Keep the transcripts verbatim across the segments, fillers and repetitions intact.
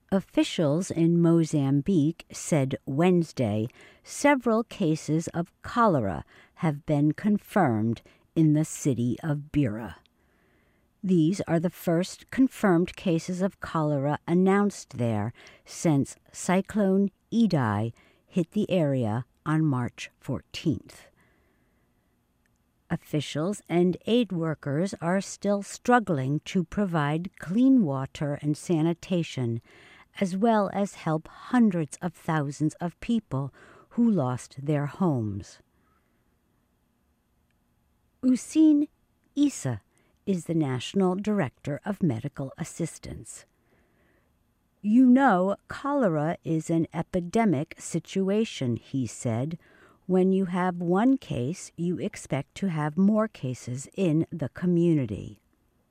Officials in Mozambique said Wednesday several cases of cholera have been confirmed in the city of Beira. These are the first confirmed cases of cholera announced there since Cyclone Idai hit the area on March fourteenth. Officials and aid workers are still struggling to provide clean water and sanitation, as well as help hundreds of thousands of people who lost their homes. Hussein Issa is the National Director of Medical Assistance. "You know, cholera is an epidemic situation," he said. "When you have one case, you expect to have more cases in the community."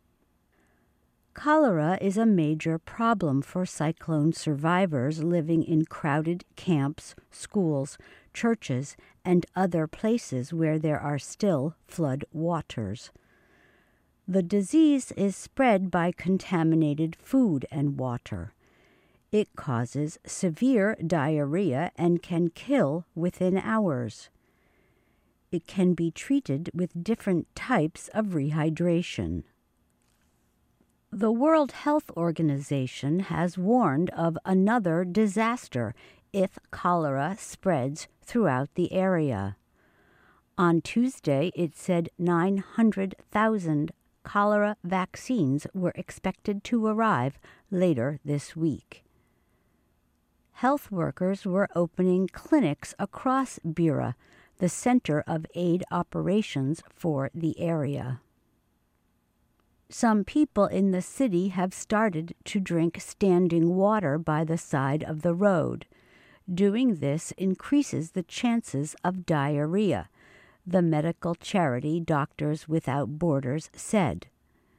Cholera is a major problem for cyclone survivors living in crowded camps, schools, churches, and other places where there are still flood waters. The disease is spread by contaminated food and water. It causes severe diarrhea and can kill within hours. It can be treated with different types of rehydration. The World Health Organization has warned of another disaster if cholera spreads throughout the area. On Tuesday, it said nine hundred thousand cholera vaccines were expected to arrive later this week. Health workers were opening clinics across Beira, the center of aid operations for the area. Some people in the city have started to drink standing water by the side of the road. Doing this increases the chances of diarrhea, the medical charity Doctors Without Borders said.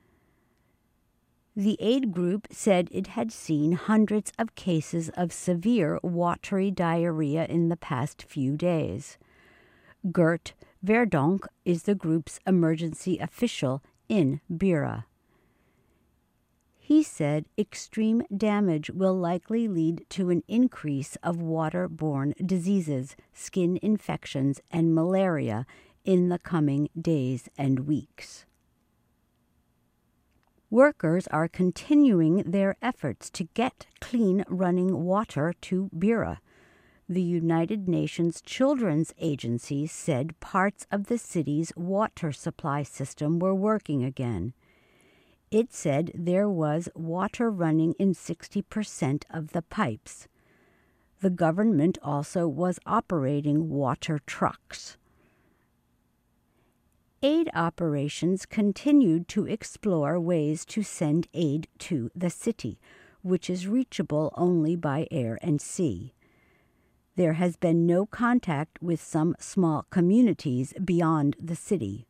The aid group said it had seen hundreds of cases of severe watery diarrhea in the past few days. Gert Verdonk is the group's emergency official in Beira. He said extreme damage will likely lead to an increase of waterborne diseases, skin infections, and malaria in the coming days and weeks. Workers are continuing their efforts to get clean running water to Beira. The United Nations Children's Agency said parts of the city's water supply system were working again. It said there was water running in sixty percent of the pipes. The government also was operating water trucks. Aid operations continued to explore ways to send aid to the city, which is reachable only by air and sea. There has been no contact with some small communities beyond the city.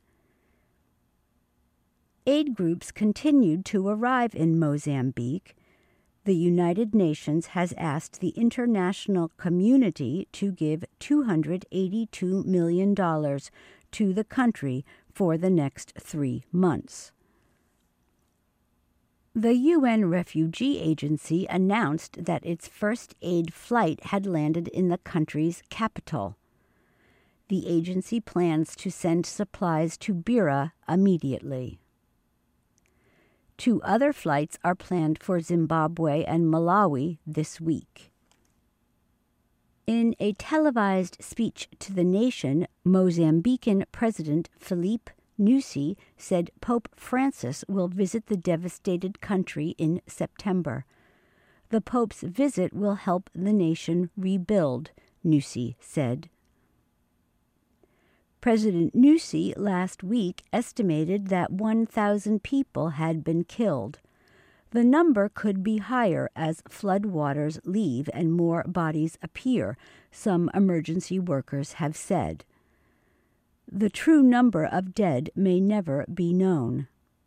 Aid groups continued to arrive in Mozambique. The United Nations has asked the international community to give two hundred eighty-two million dollars to the country for the next three months. The U N Refugee Agency announced that its first aid flight had landed in the country's capital. The agency plans to send supplies to Beira immediately. Two other flights are planned for Zimbabwe and Malawi this week. In a televised speech to the nation, Mozambican President Filipe Nyusi said Pope Francis will visit the devastated country in September. The Pope's visit will help the nation rebuild, Nyusi said. President Nyusi last week estimated that one thousand people had been killed. The number could be higher as floodwaters leave and more bodies appear, some emergency workers have said. The true number of dead may never be known.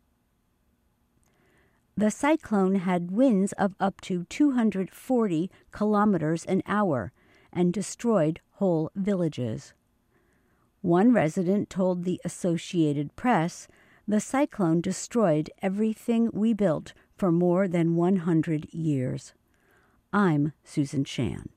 The cyclone had winds of up to two hundred forty kilometers an hour and destroyed whole villages. One resident told the Associated Press, "The cyclone destroyed everything we built for more than one hundred years. I'm Susan Shan.